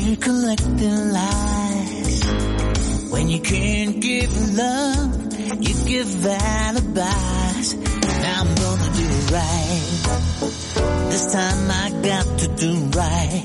We're collecting lies. When you can't give love, you give alibis. Now I'm gonna do right. This time I got to do right.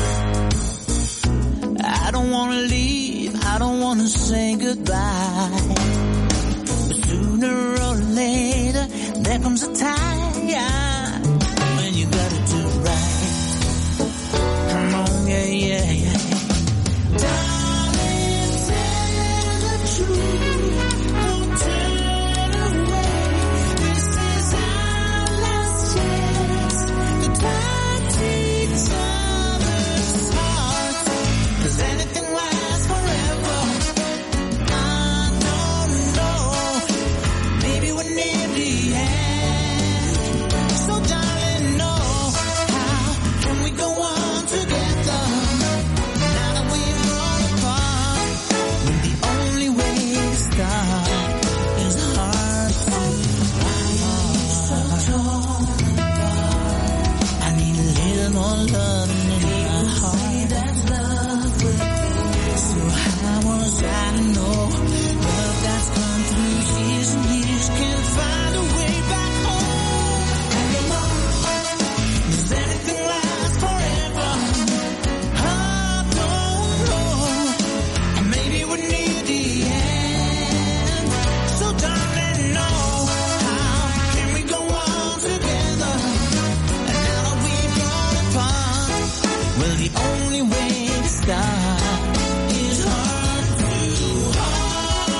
I don't wanna leave, I don't wanna say goodbye. But sooner or later, there comes a time when you gotta do right. Come on, yeah, yeah, yeah. Darling, tell the truth, don't turn away. This is our last chance to touch each other's hearts. 'Cause anything lasts forever. I don't know. Maybe we're near the end. So darling, know how can we go on together? Now that we've grown apart, when the only way to start is hard to find. So torn apart. I need a little more love in my heart. That's love with you. So how was I to know love that's come through years and years can't find a way back home anymore? Does anything last forever? I don't know. And maybe we're near the end. So darling, know how can we go on together? And now that we've grown apart, well, the only way to start is hard to hard.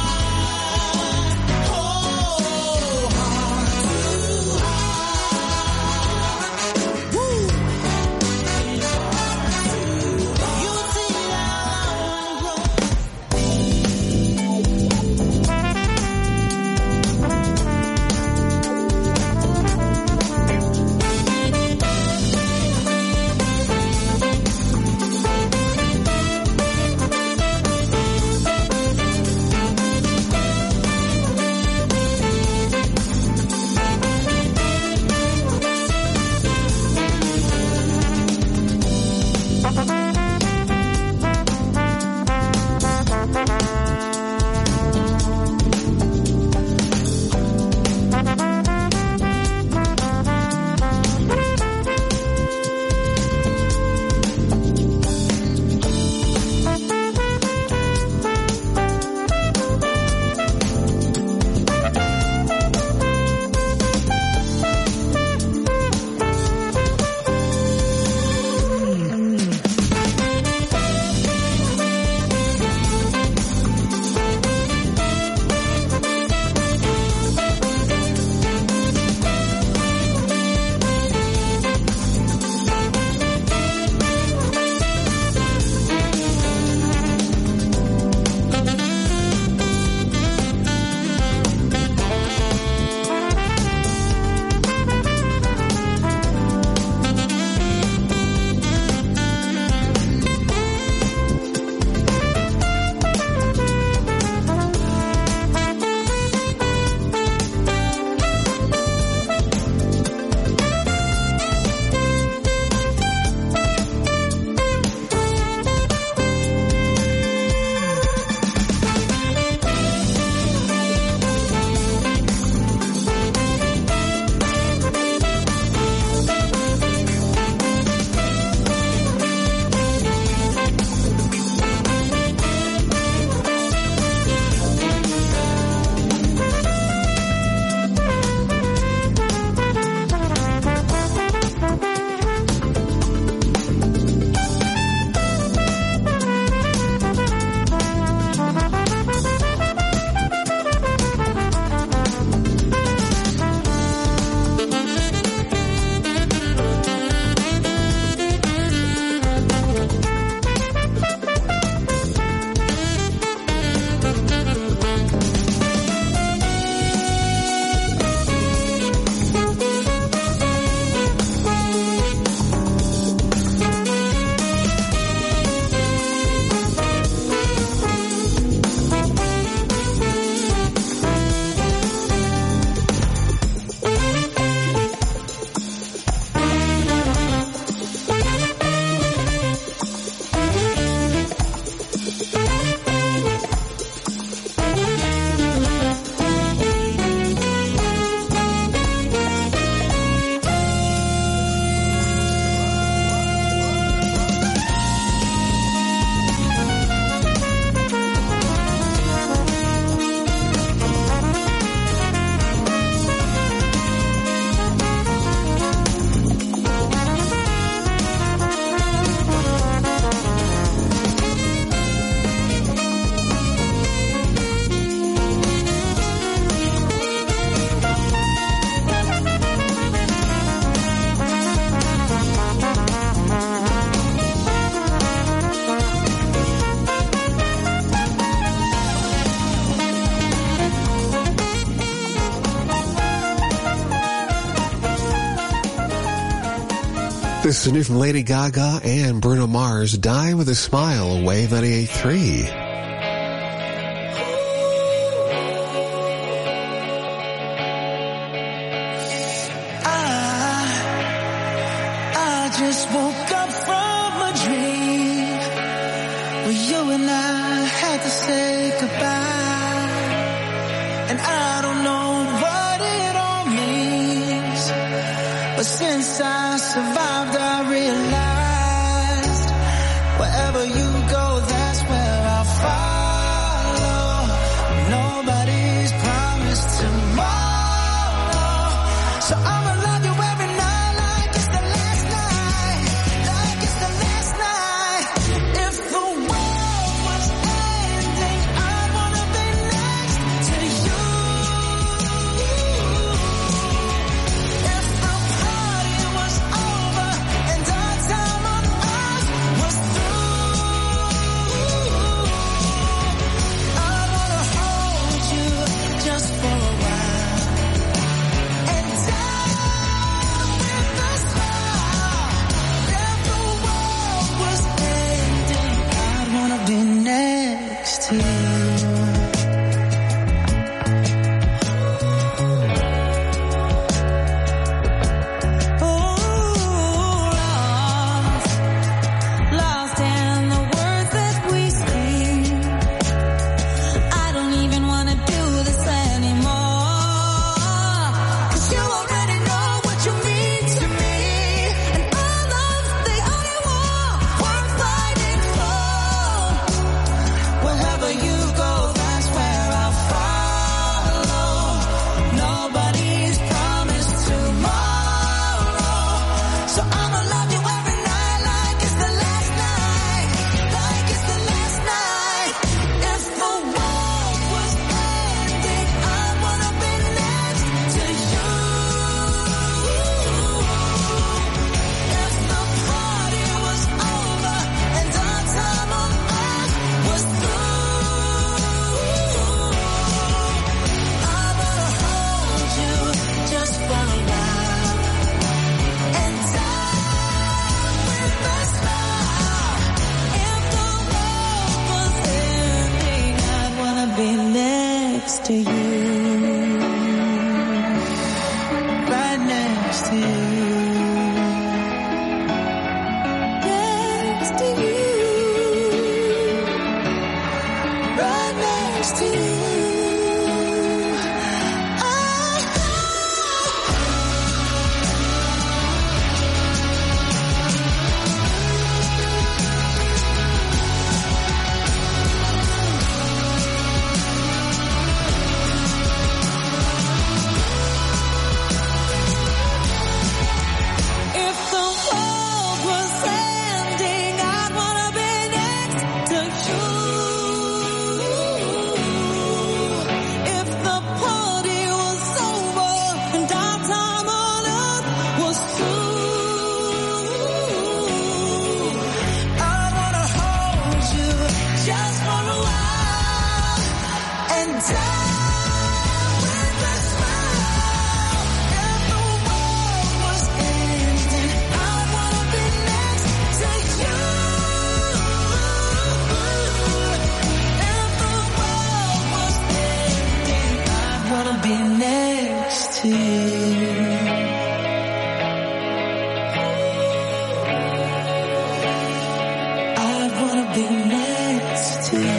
Oh, hard to hard. Woo! It's hard to hard. You'll see how This is new from Lady Gaga and Bruno Mars, Die With a Smile, Wave 98.3. I just woke up from a dream where you and I had to say goodbye, and I don't know what it all means, but since I survived I realized wherever you go that's where I'll follow. Nobody's promised tomorrow, so I'ma love you every night like it's the last night, like it's the last night. If the world was ending, I'd wanna be next to you. If the party was over and our time on earth was through, I'd wanna hold you just for a while and die with a smile. If the world was ending, I'd wanna be next to you. Lost in the words that we speak. I don't even wanna do this anymore, 'cause you already know what you mean to me, and our love's the only war worth fighting for. Wherever you go, that's where I'll follow. Nobody's promised tomorrow, so I'ma love you every night like it's the last night, like it's the last night. If the world was ending, I wanna be next to you. If the party was over and our time on earth was through, I wanna hold you just for a while and die with a smile. If the world was ending, I'd wanna be next to you, right next to you, next to you, right next to you. If the world was ending, I'd wanna be next to you. If the party was over and our time on earth was through, I'd wanna hold you just for a while and die with a smile. If the world was ending, I'd wanna be next to you. If the world was ending, I'd wanna be next to you. I'd wanna be next to you.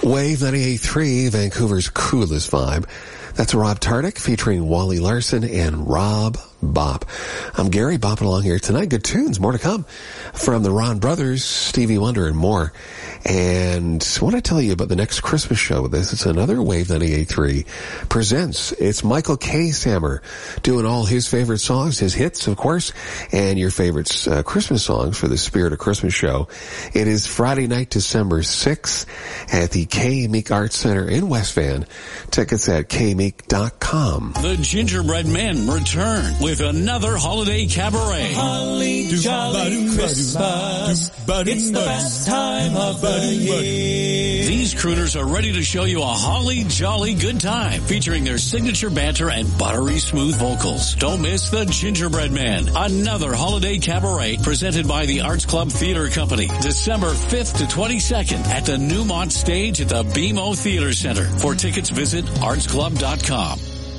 Wave 98.3, Vancouver's coolest vibe. That's Rob Tardik featuring Wally Larson and Rob Bop. I'm Gary, bopping along here tonight. Good tunes, more to come from the Ron Brothers, Stevie Wonder, and more. And I want to tell you about the next Christmas show with this. It's another Wave 98.3 presents. It's Michael K. Sammer doing all his favorite songs, his hits, of course, and your favorite Christmas songs for the Spirit of Christmas show. It is Friday night, December 6th at the K. Meek Arts Center in West Van. Tickets at kmeek.com. The Gingerbread Men return with another holiday cabaret. Holly jolly Christmas, it's the best time of the year. These crooners are ready to show you a holly jolly good time, featuring their signature banter and buttery smooth vocals. Don't miss the Gingerbread Man, another holiday cabaret presented by the Arts Club Theater Company, December 5th to 22nd at the Newmont Stage at the BMO Theater Center. For tickets, visit artsclub.com.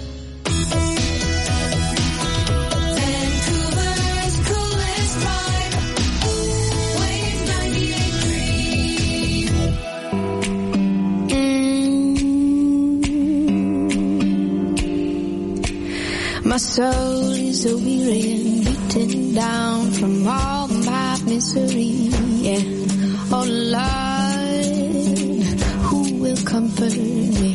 Vancouver's coolest vibe, Wave 98.3. My soul is a weary and beaten down from all my misery. Yeah. Oh Lord, who will comfort me?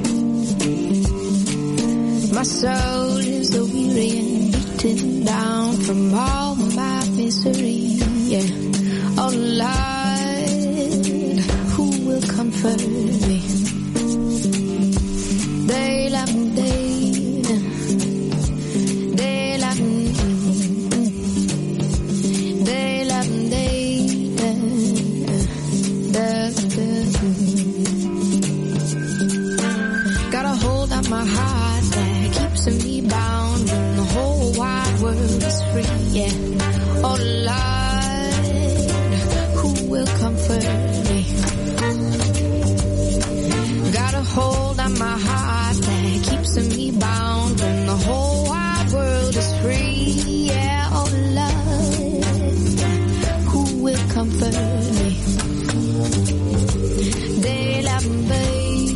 My soul is a weary and beaten down from all my misery. Yeah. Oh Lord, who will comfort me? Day after day. My heart that keeps me bound when the whole wide world is free. Yeah. Oh Lord, who will comfort me? Got a hold on my heart that keeps me bound when the whole wide world is free. Yeah. Oh Lord, who will comfort me? Day after day.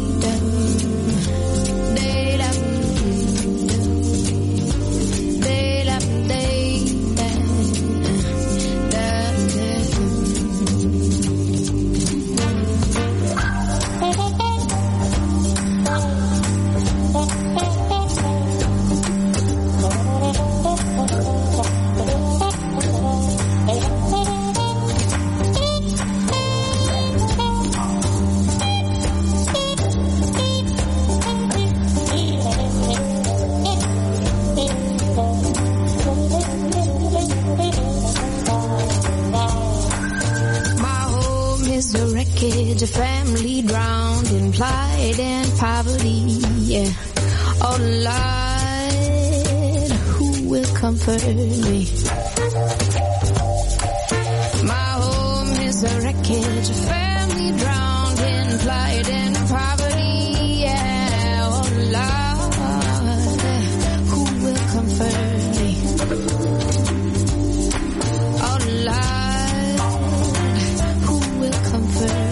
A family drowned in plight and poverty. Yeah. Oh Lord, who will comfort me? My home is a wreckage, a family drowned in plight and poverty. Yeah. Oh Lord, who will comfort me? Oh Lord, who will comfort me?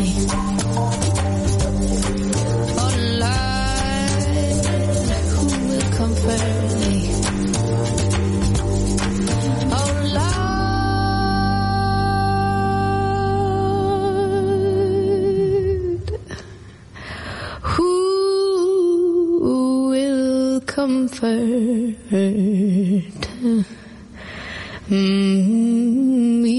Comfort me.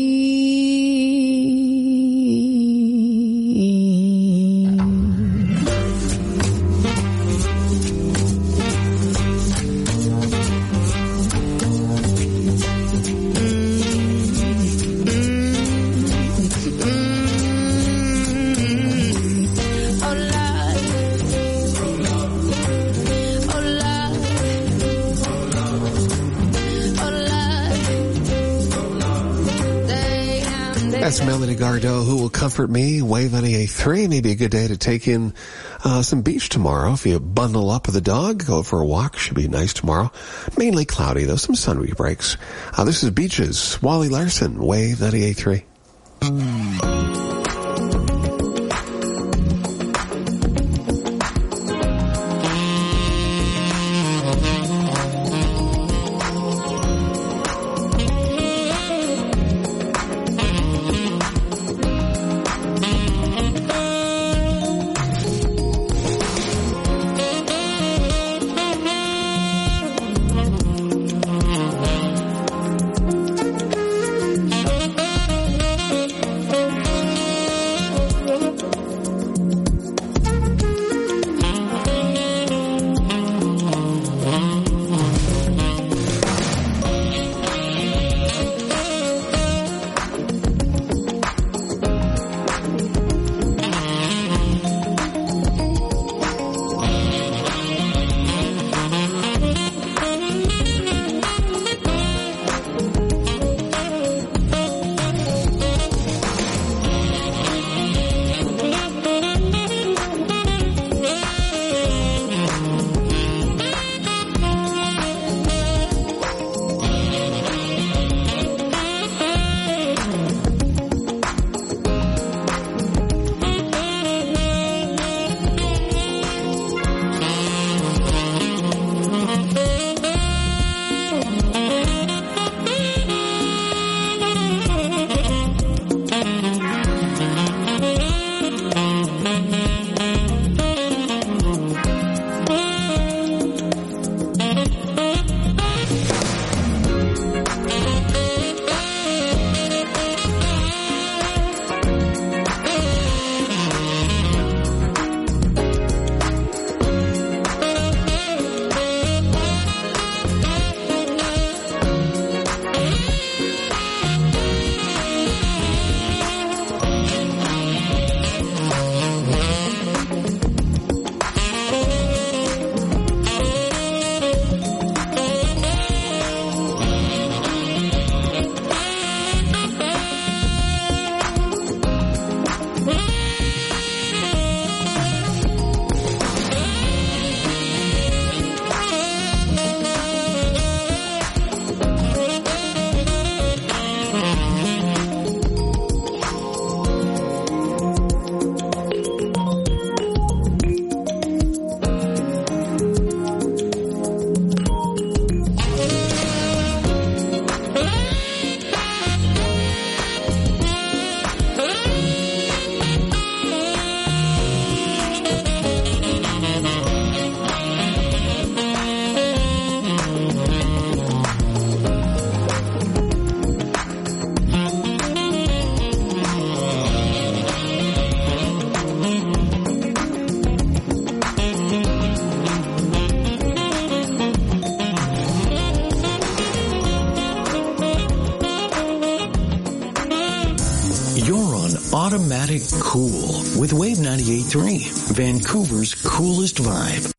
That's Melody Gardot, Who Will Comfort Me, Wave 98.3. Maybe a good day to take in some beach tomorrow. If you bundle up with a dog, go for a walk. Should be nice tomorrow. Mainly cloudy, though. Some sun breaks. This is Beaches, Wally Larson, Wave 98.3. Automatic Cool with Wave 98.3, Vancouver's coolest vibe.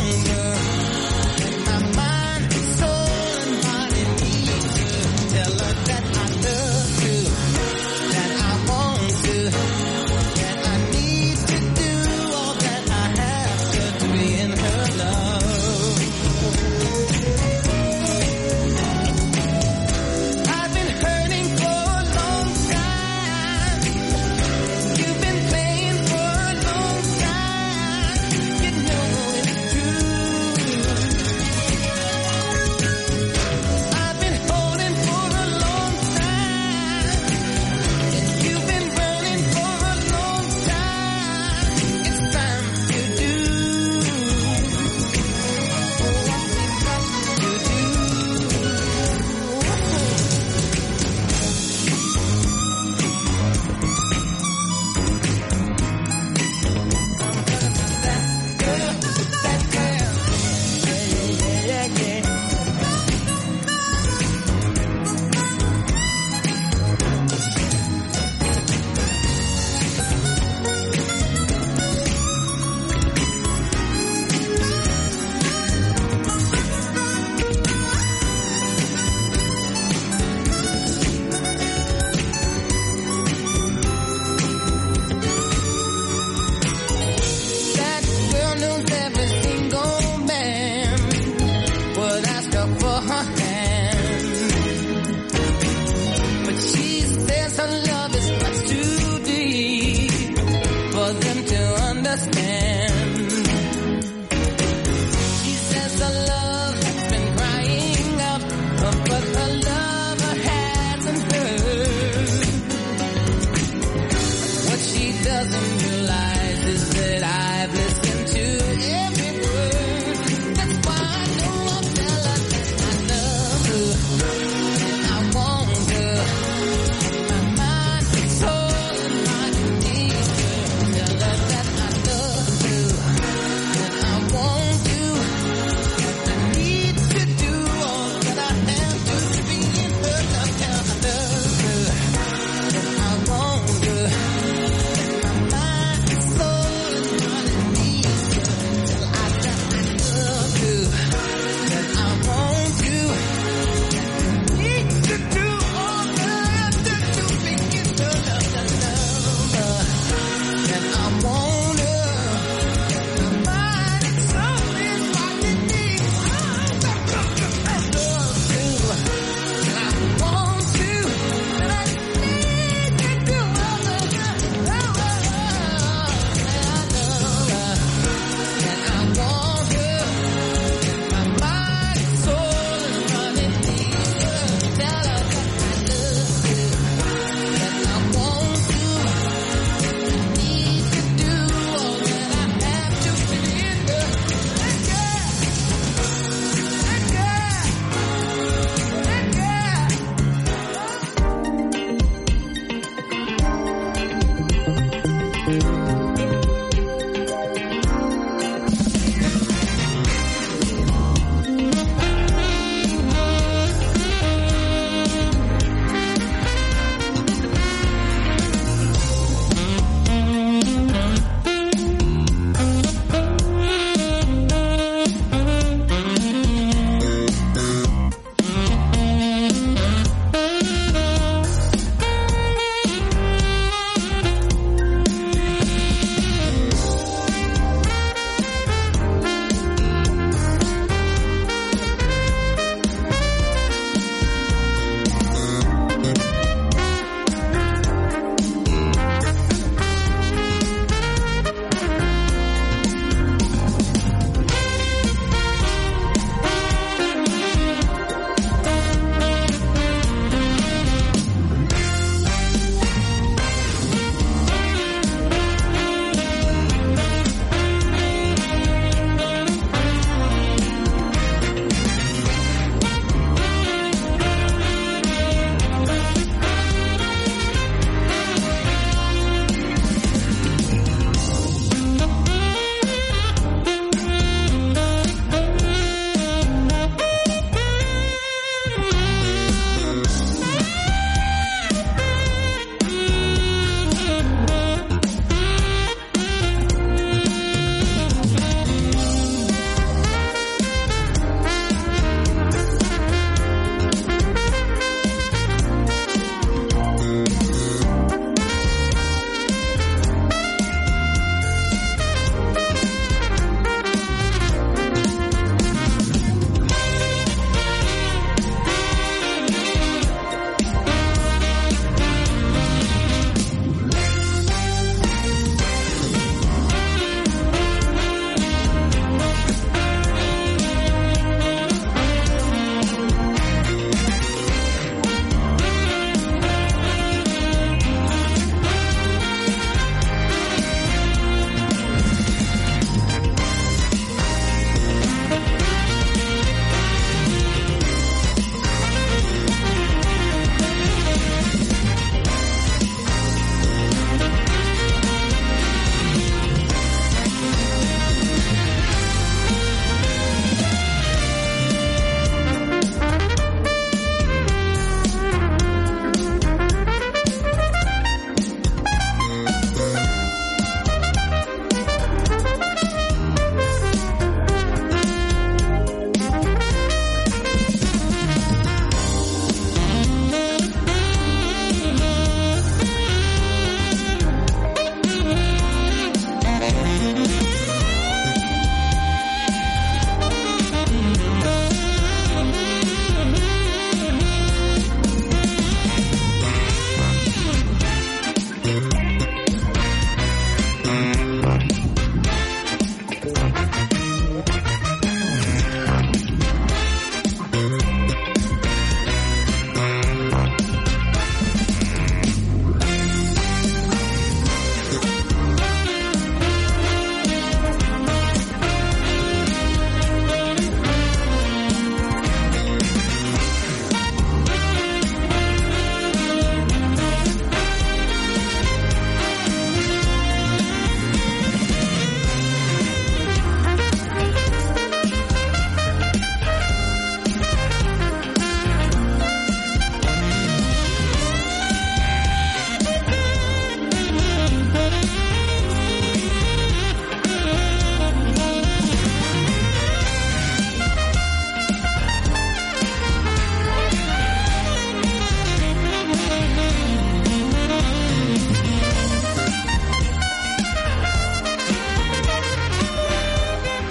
Tell her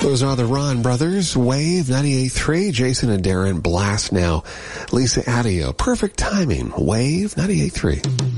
Those are the Ron Brothers, Wave 98.3, Jason and Darren, Blast Now, Lisa Adio, Perfect Timing, Wave 98.3.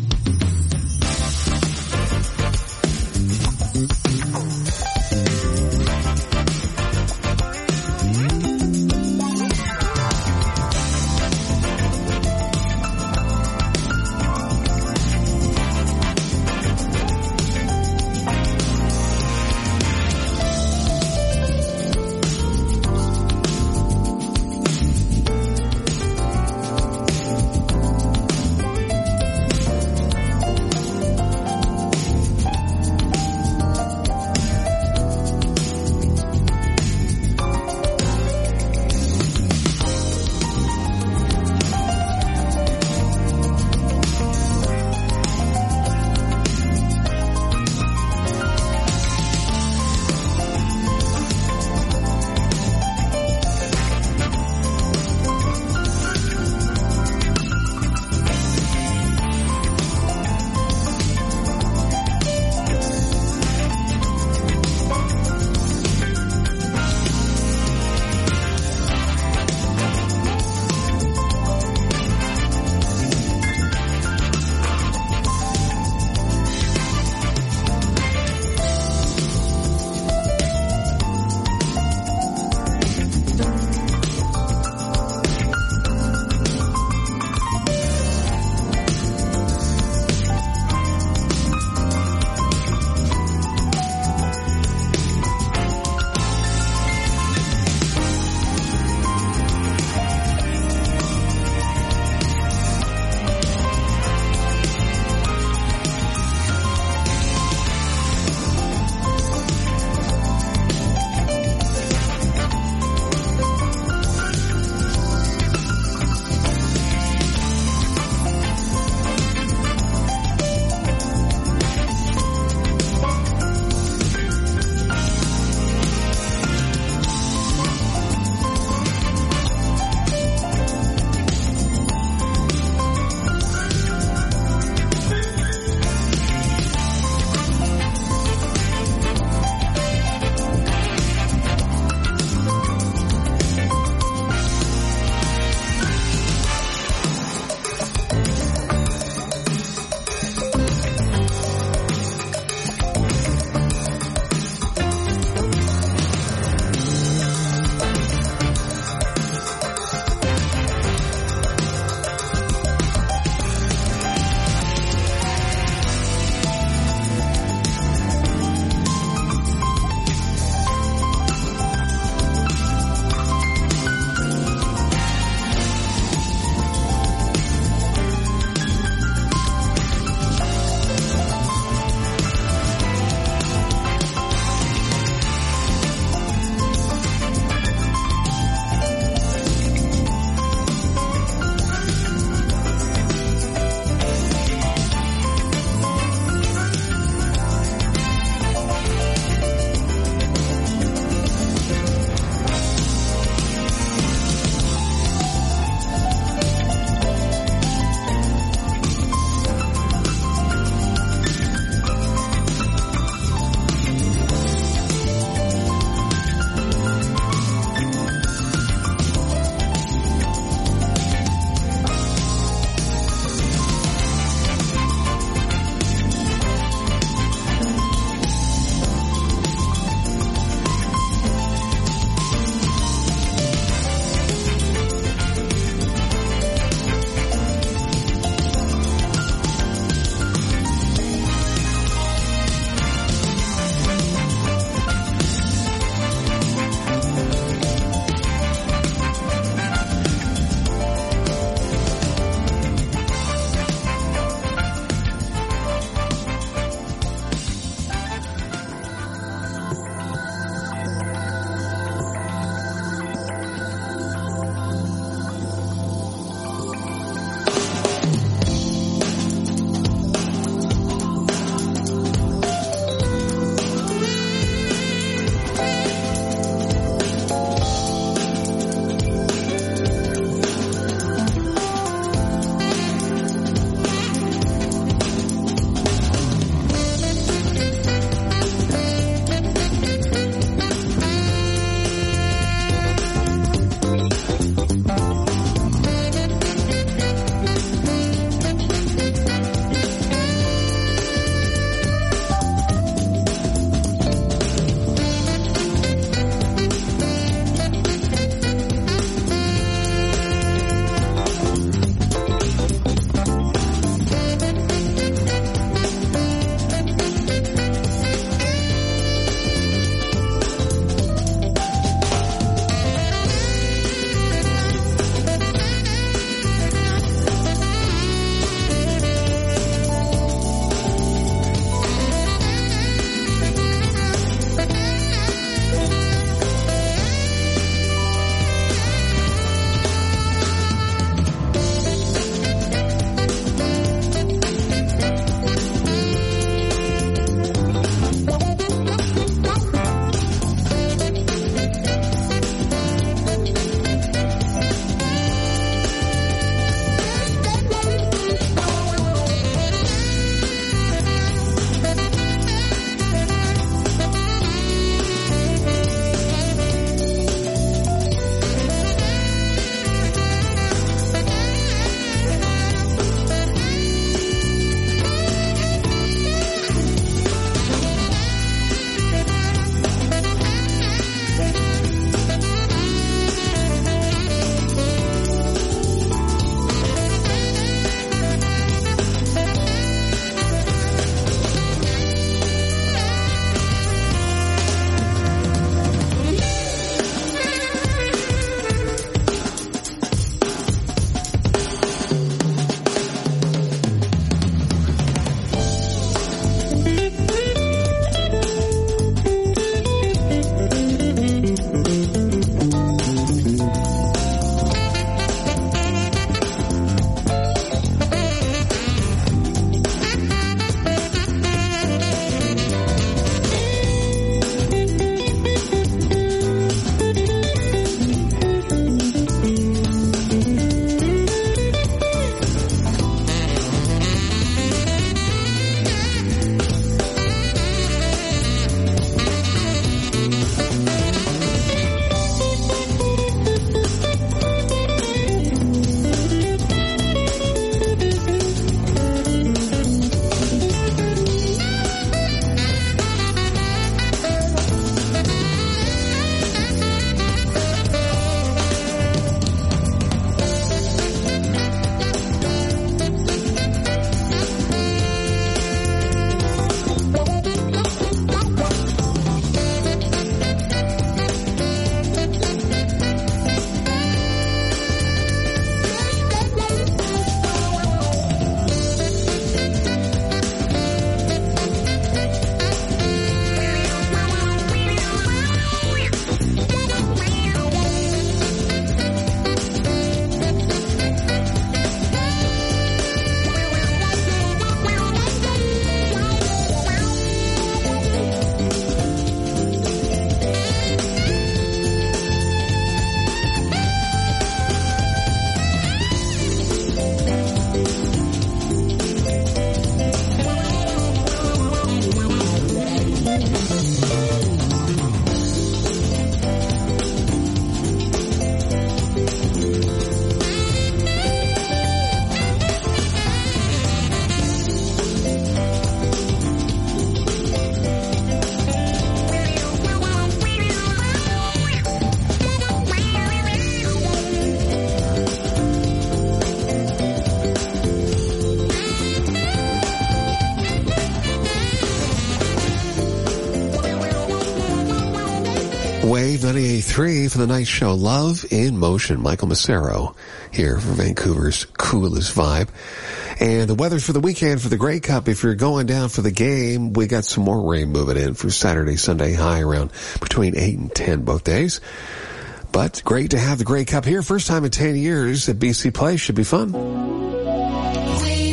Wave 98.3 for the night show Love in Motion. Michael Massaro here for Vancouver's coolest vibe. And the weather for the weekend for the Grey Cup, if you're going down for the game, we got some more rain moving in for Saturday, Sunday, high around between 8 and 10 both days. But great to have the Grey Cup here. First time in 10 years at BC Place. Should be fun. Wave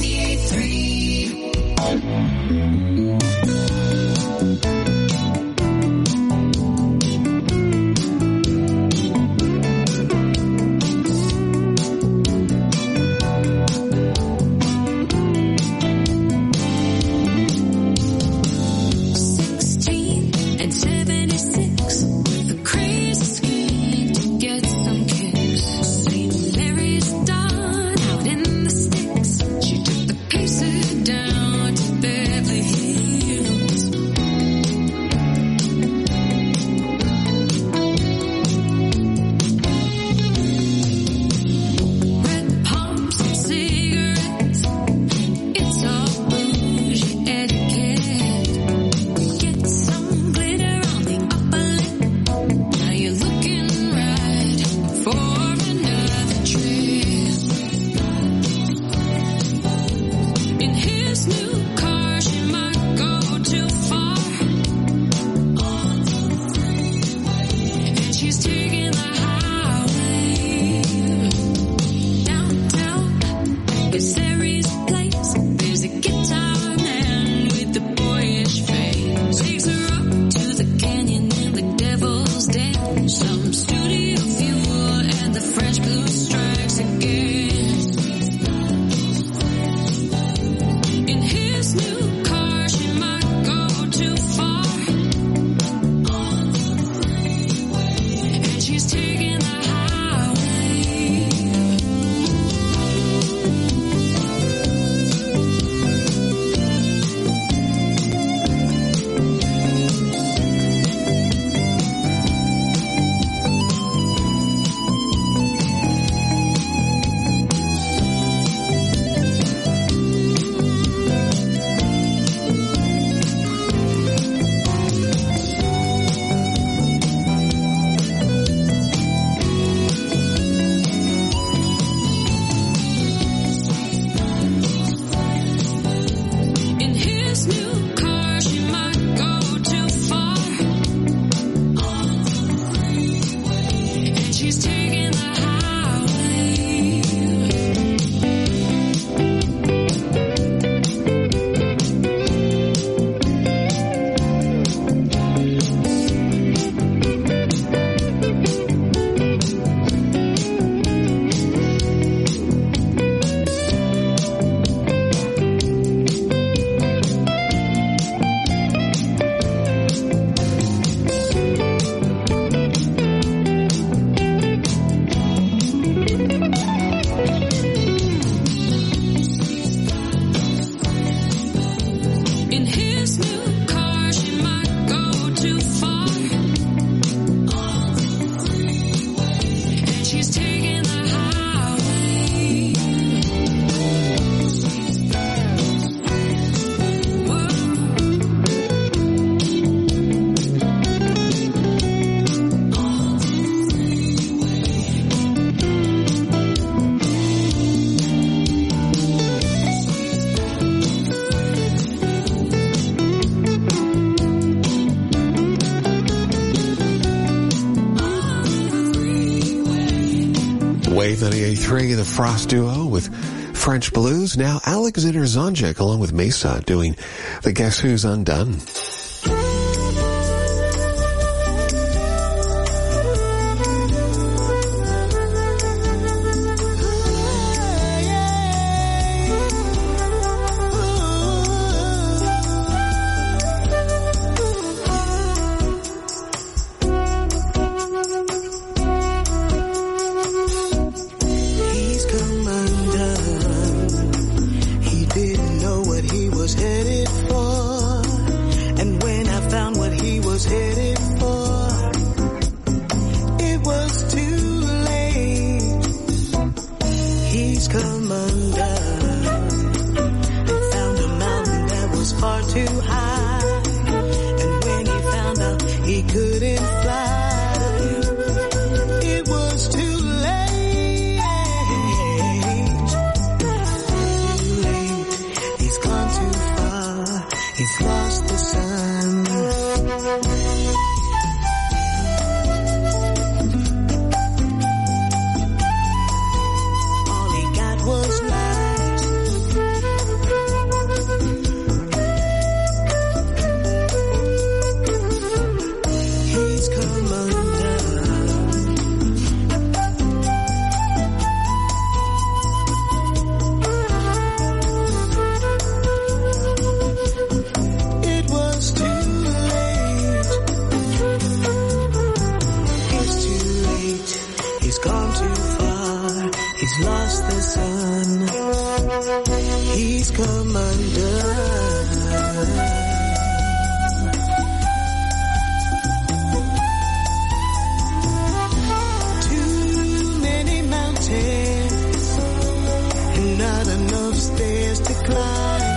98.3. Wave 98.3, the Frost Duo with French Blues. Now Alexander Zonjic along with Mesa doing the Guess Who's Undone. He didn't know what he was headed for. He's lost the sun. He's come undone. Too many mountains and not enough stairs to climb.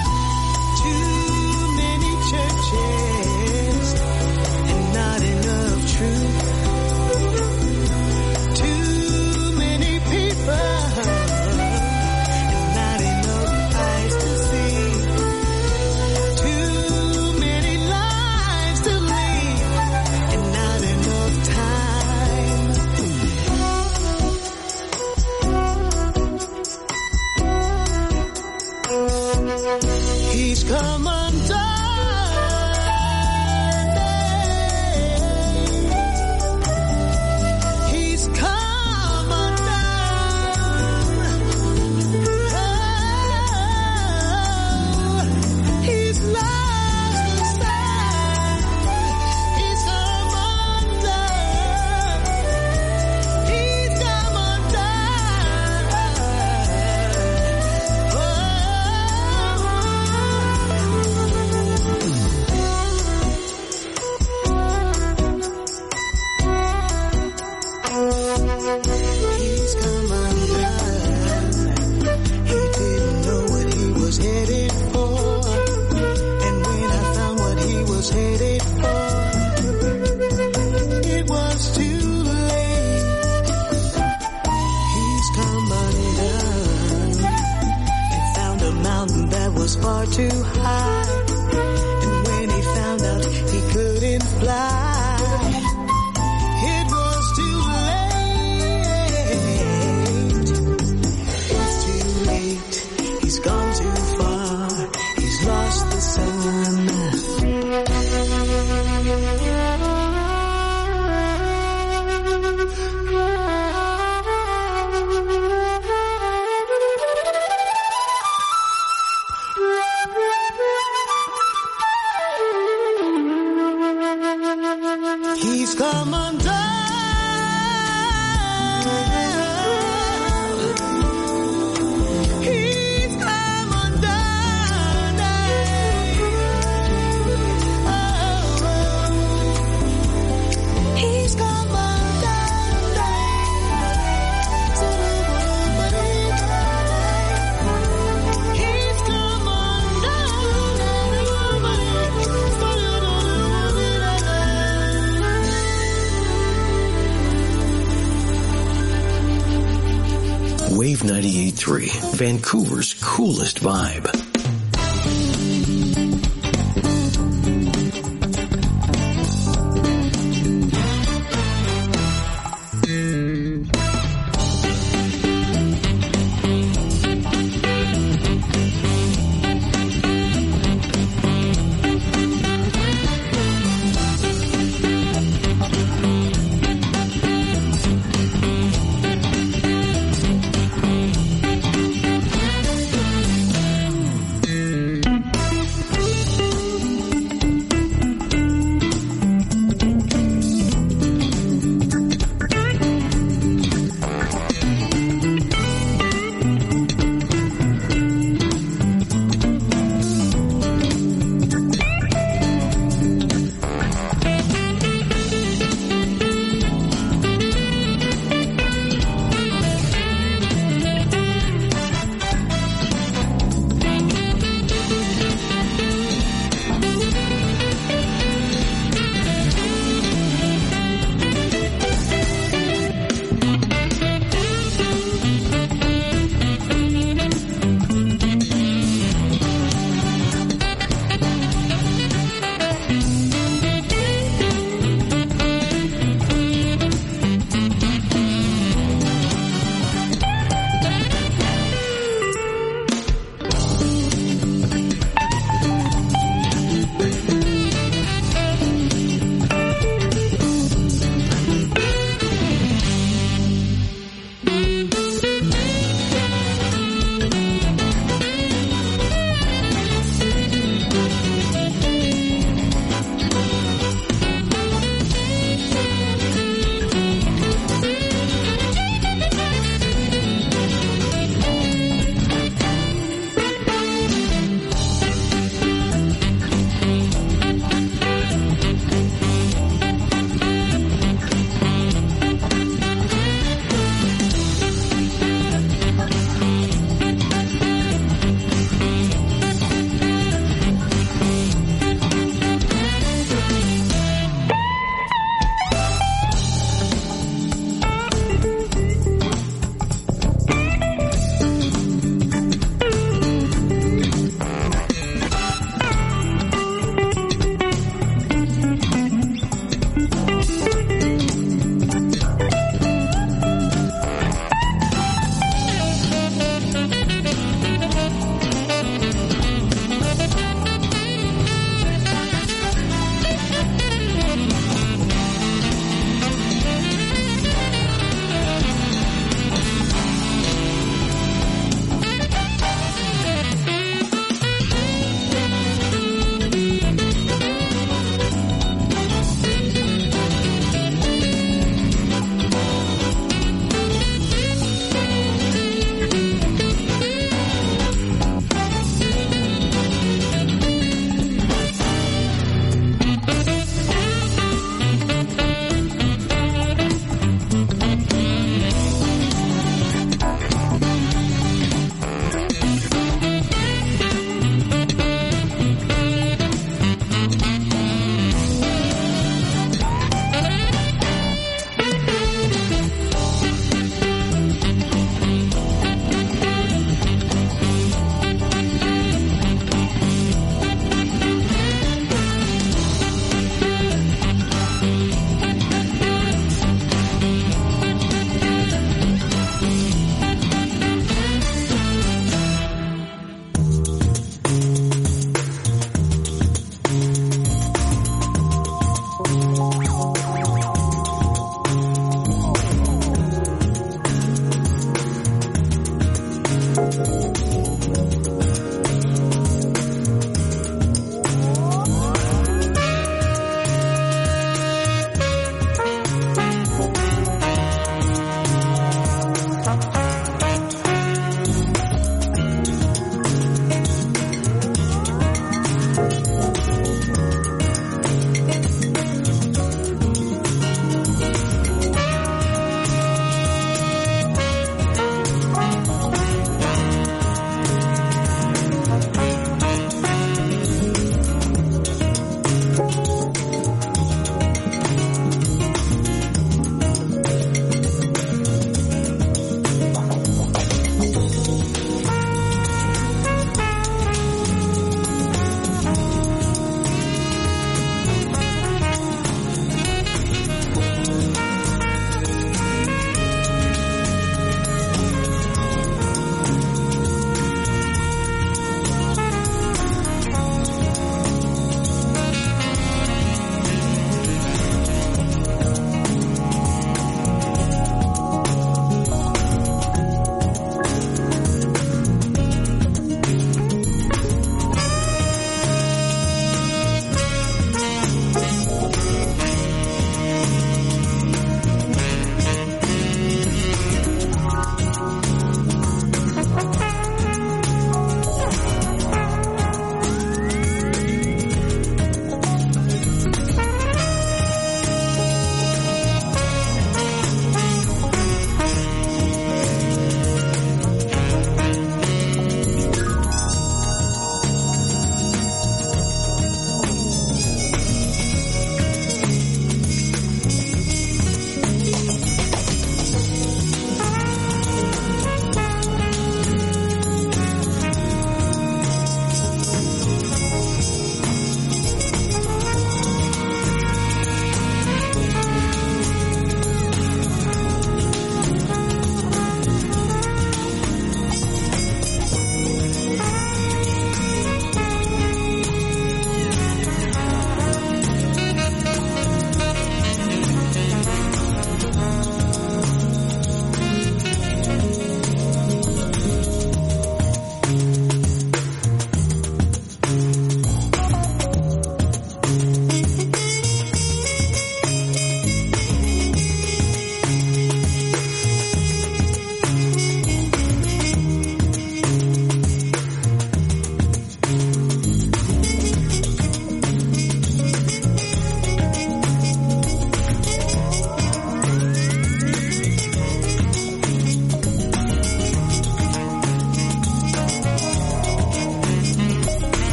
Too many churches and not enough truth. Too many people and not enough eyes to see. Too many lives to live and not enough time. He's come undone. He's come undone. Oh, he's lost the sun. He's come undone. He's come He's come undone. He didn't know what he was headed for. And when I found what he was headed for, it was too late. He's come undone and found a mountain that was far too high. And when he found out he couldn't fly, it was too late. It's too late. He's gone too far. He's lost the sun. He's come undone. He's come undone. Oh, he's come undone. He's come undone. Wave 98.3, Vancouver's coolest vibe.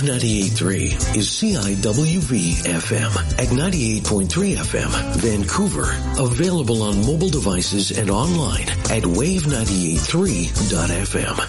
98.3 is CIWV-FM at 98.3 FM, Vancouver. Available on mobile devices and online at wave983.fm.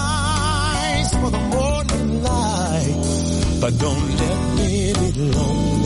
But don't let me be lonely